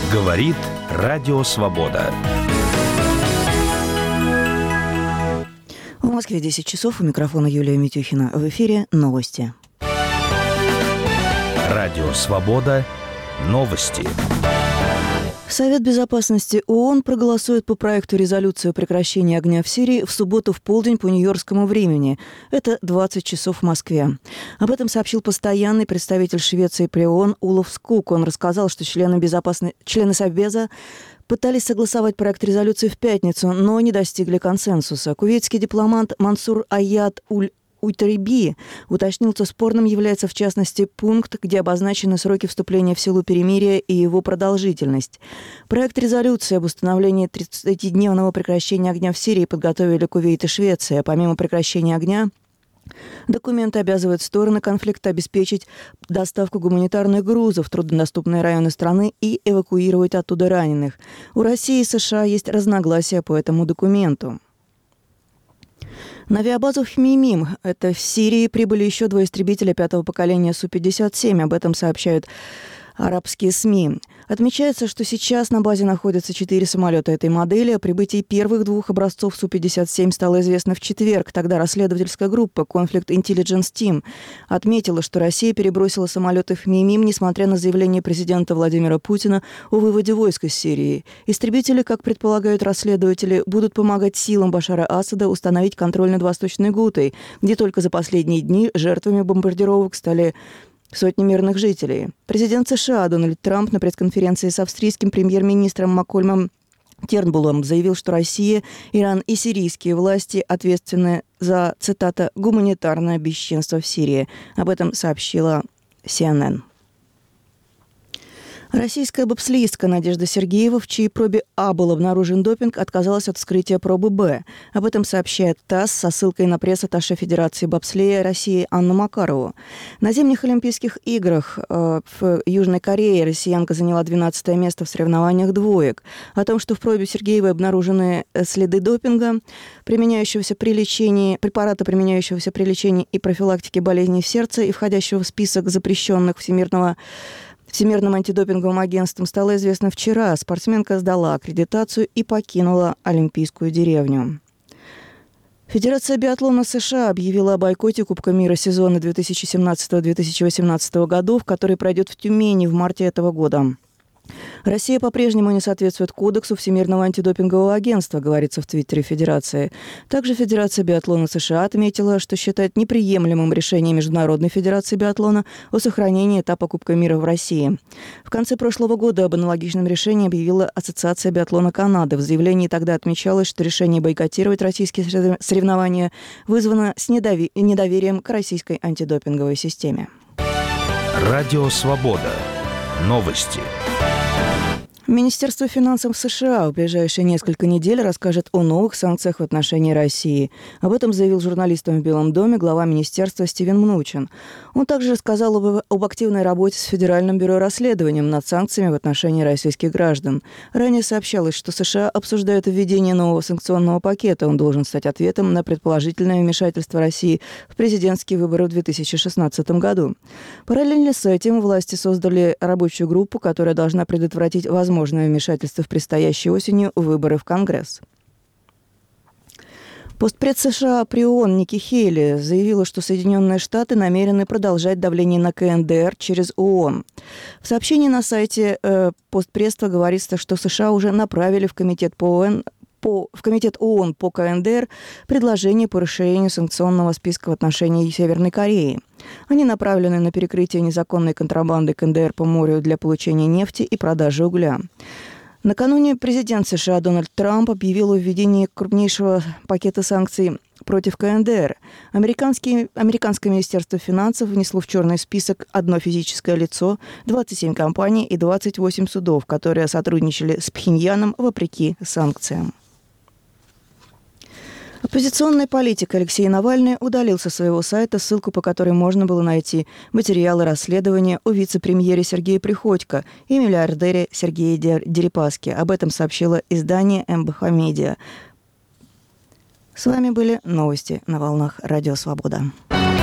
Говорит Радио Свобода. В Москве 10 часов. У микрофона Юлия Митюхина. В эфире новости. Радио Свобода. Новости. Совет безопасности ООН проголосует по проекту резолюции о прекращении огня в Сирии в субботу в полдень по нью-йоркскому времени. Это 20 часов в Москве. Об этом сообщил постоянный представитель Швеции при ООН Олаф Скук. Он рассказал, что члены Совбеза пытались согласовать проект резолюции в пятницу, но не достигли консенсуса. Кувейтский дипломат Мансур Аяд Утариби уточнил, что спорным является в частности пункт, где обозначены сроки вступления в силу перемирия и его продолжительность. Проект резолюции об установлении 30-дневного прекращения огня в Сирии подготовили Кувейт и Швеция. Помимо прекращения огня, документы обязывают стороны конфликта обеспечить доставку гуманитарных грузов в труднодоступные районы страны и эвакуировать оттуда раненых. У России и США есть разногласия по этому документу. На авиабазу Хмеймим, это в Сирии, прибыли еще 2 истребителя 5-го поколения Су-57. Об этом сообщают арабские СМИ. Отмечается, что сейчас на базе находятся 4 самолета этой модели. О прибытии первых 2 образцов Су-57 стало известно в четверг. Тогда расследовательская группа Conflict Intelligence Team отметила, что Россия перебросила самолеты в Хмеймим, несмотря на заявление президента Владимира Путина о выводе войск из Сирии. Истребители, как предполагают расследователи, будут помогать силам Башара Асада установить контроль над Восточной Гутой, где только за последние дни жертвами бомбардировок стали сотни мирных жителей. Президент США Дональд Трамп на пресс-конференции с австрийским премьер-министром Малкольмом Тернбуллом заявил, что Россия, Иран и сирийские власти ответственны за, цитата, «гуманитарное бесчинство в Сирии». Об этом сообщила CNN. Российская бобслеистка Надежда Сергеева, в чьей пробе А был обнаружен допинг, отказалась от вскрытия пробы Б. Об этом сообщает ТАСС со ссылкой на пресс-атташе Федерации бобслея России Анну Макарову. На зимних Олимпийских играх в Южной Корее россиянка заняла 12 место в соревнованиях двоек. О том, что в пробе Сергеевой обнаружены следы допинга, препарата, применяющегося при лечении и профилактике болезней сердца и входящего в список запрещенных Всемирным антидопинговым агентством, стало известно вчера. Спортсменка сдала аккредитацию и покинула Олимпийскую деревню. Федерация биатлона США объявила о бойкоте Кубка мира сезона 2017-2018 годов, который пройдет в Тюмени в марте этого года. Россия по-прежнему не соответствует кодексу Всемирного антидопингового агентства, говорится в Твиттере Федерации. Также Федерация биатлона США отметила, что считает неприемлемым решение Международной Федерации биатлона о сохранении этапа Кубка мира в России. В конце прошлого года об аналогичном решении объявила Ассоциация биатлона Канады. В заявлении тогда отмечалось, что решение бойкотировать российские соревнования вызвано с недоверием к российской антидопинговой системе. Радио Свобода. Новости. Министерство финансов США в ближайшие несколько недель расскажет о новых санкциях в отношении России. Об этом заявил журналистам в Белом доме глава министерства Стивен Мнучин. Он также рассказал об активной работе с Федеральным бюро расследований над санкциями в отношении российских граждан. Ранее сообщалось, что США обсуждают введение нового санкционного пакета. Он должен стать ответом на предположительное вмешательство России в президентские выборы в 2016 году. Параллельно с этим власти создали рабочую группу, которая должна предотвратить возможное вмешательство в предстоящей осенью выборы в Конгресс. Постпред США при ООН Ники Хейли заявила, что Соединенные Штаты намерены продолжать давление на КНДР через ООН. В сообщении на сайте постпредства говорится, что США уже направили в Комитет ООН по КНДР предложение по расширению санкционного списка в отношении Северной Кореи. Они направлены на перекрытие незаконной контрабанды КНДР по морю для получения нефти и продажи угля. Накануне президент США Дональд Трамп объявил о введении крупнейшего пакета санкций против КНДР. Американское министерство финансов внесло в черный список одно физическое лицо, 27 компаний и 28 судов, которые сотрудничали с Пхеньяном вопреки санкциям. Оппозиционный политик Алексей Навальный удалил со своего сайта ссылку, по которой можно было найти материалы расследования о вице-премьере Сергее Приходько и миллиардере Сергее Дерипаске. Об этом сообщило издание МБХ Медиа. С вами были новости на волнах Радио Свобода.